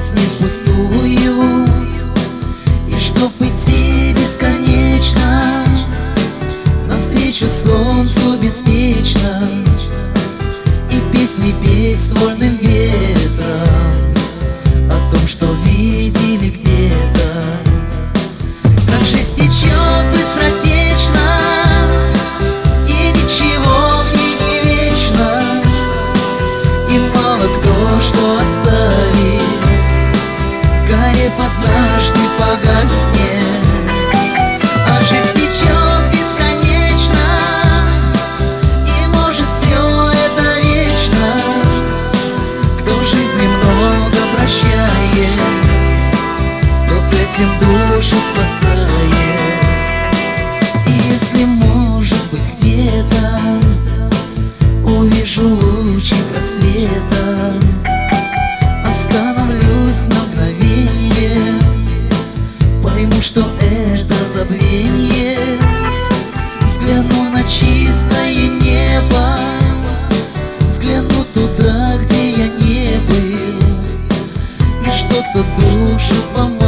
гаснет впустую, и чтоб идти бесконечно навстречу солнцу беспечно, и песни петь с вольным ветром о том, что видели где-то. Как жизнь течет быстротечно, и ничего в ней не вечно, и мало кто что оставит, горев однажды погаснет. А жизнь течет бесконечно, и может все это вечно. Кто в жизни много прощает, тот этим душу спасает. И если, может быть, где-то увижу лучик рассвета, остановлюсь на мгновенье, пойму, что это забвенье. Взгляну на чистое небо, взгляну туда, где я не был, и что-то душу поманит,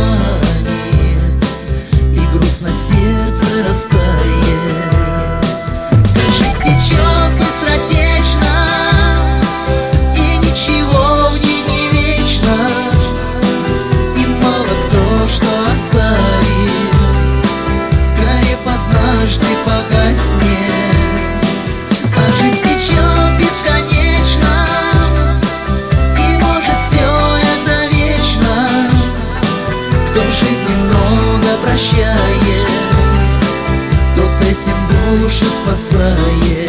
и грустно сердце растает. Как жизнь течет быстротечно, и ничего в ней не вечно, и мало кто что оставит, горев однажды погаснет. А жизнь течет бесконечно, и может все это вечно. Кто в жизни много прощает, тот этим душу спасает.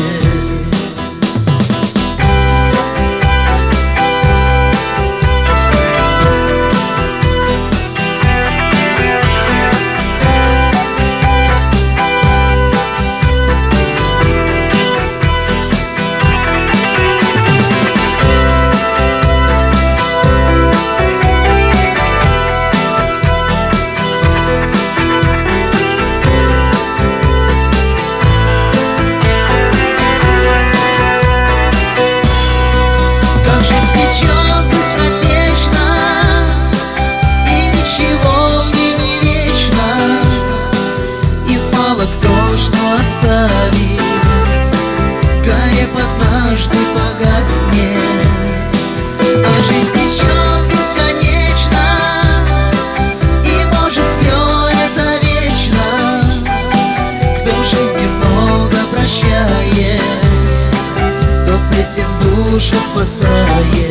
Кто что оставит, горев однажды погаснет. А жизнь течет бесконечно, и может все это вечно. Кто в жизни много прощает, тот этим душу спасает.